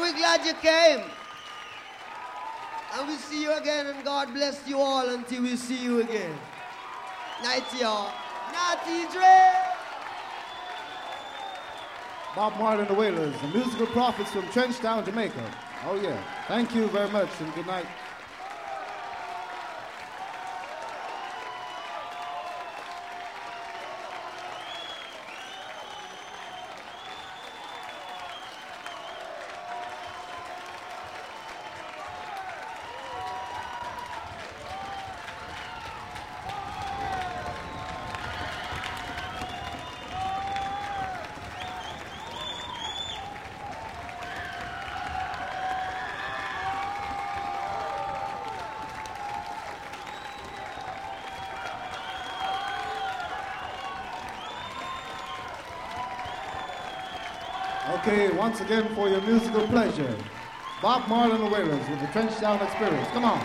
we're glad you came. And we'll see you again, and God bless you all until we see you again. Night, y'all. Natty Dre! Bob Marley and the Wailers, the musical prophets from Trenchtown, Jamaica. Oh yeah. Thank you very much, and good night. Okay, once again for your musical pleasure, Bob Marley and the Wailers with the Trenchtown Experience. Come on.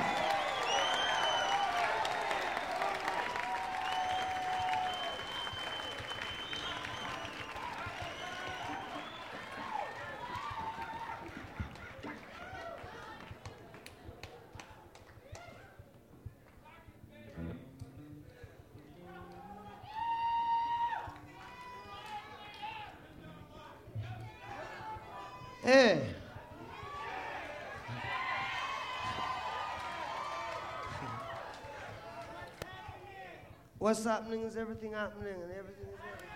Hey. What's happening is everything happening, and everything is everything.